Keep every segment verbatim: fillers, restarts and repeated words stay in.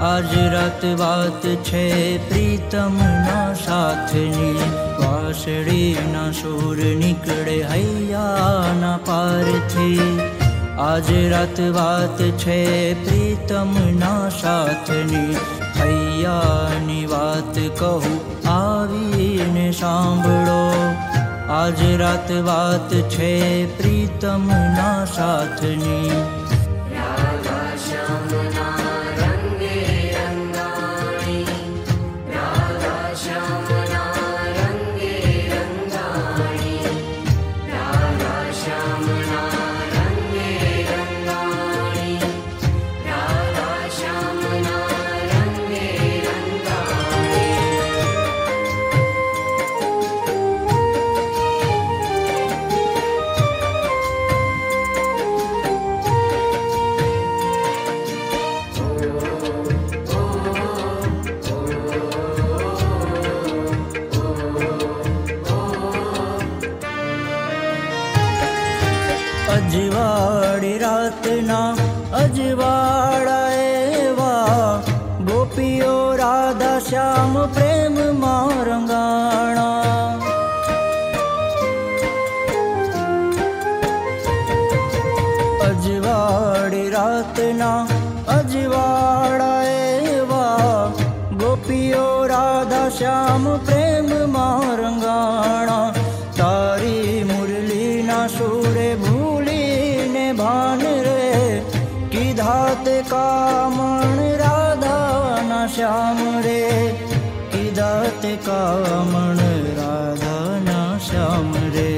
આજ રાત વાત છે પ્રીતમના સાથની, વાંસળીના સૂર નીકળે હૈયાના પારથી. આજ રાત વાત છે પ્રીતમના સાથની, હૈયાની વાત કહું આવીને સાંભળો. આજ રાત વાત છે પ્રીતમના સાથની. અજવાળી રાતના અજવાળા એવા, ગોપીઓ રાધા શ્યામ પ્રેમમાં રંગાણા. અજવાળી રાતના અજવાળા એવા, ગોપીઓ રાધા શ્યામ પ્રેમમાં રંગાણા. તારી મુરલીના સુરે ભૂલીને ભાન રે, કીધા તે કામણ રાધાના શ્યામ રે, કીધા તે કામણ રાધાના શ્યામ રે.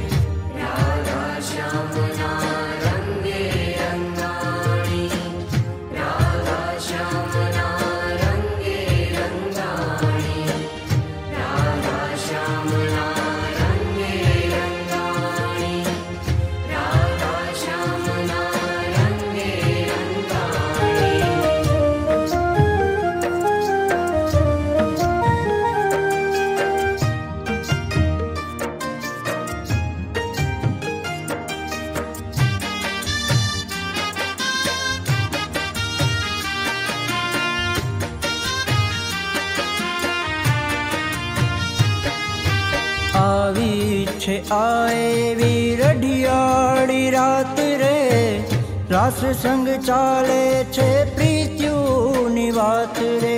આવી છે આ એવી રઢિયાળી રાત રે, રાસ સંગ ચાલે છે પ્રીત્યુની વાત રે.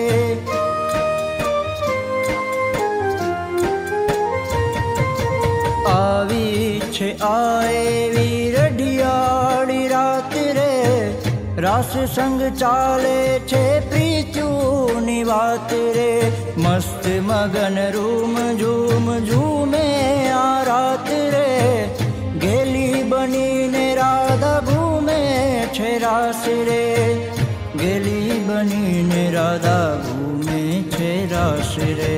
આવી છે આ એવી રઢિયાળી રાત રે, રાસ સંગ ચાલે છે પ્રીત્યુની વાત રે. મસ્ત મગન રૂમ ઝૂમ ઝૂમે આ રાત રે, ગેલી બનીને રાધા ઘૂમે છે રાસ રે, ગેલી બનીને રાધા ઘૂમે છે રાસ રે.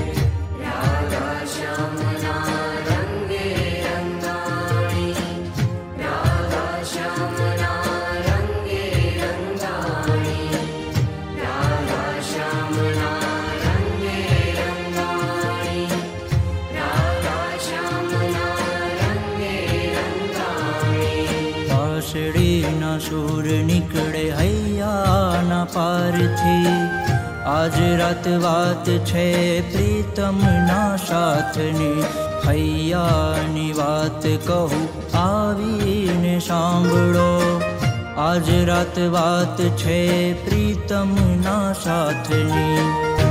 વાંસળીના સૂર નીકળે હૈયાના પારથી, આજ રાત વાત છે પ્રીતમના સાથની, હૈયાની વાત કહું આવીને સાંભળો. આજ રાત વાત છે પ્રીતમના સાથની.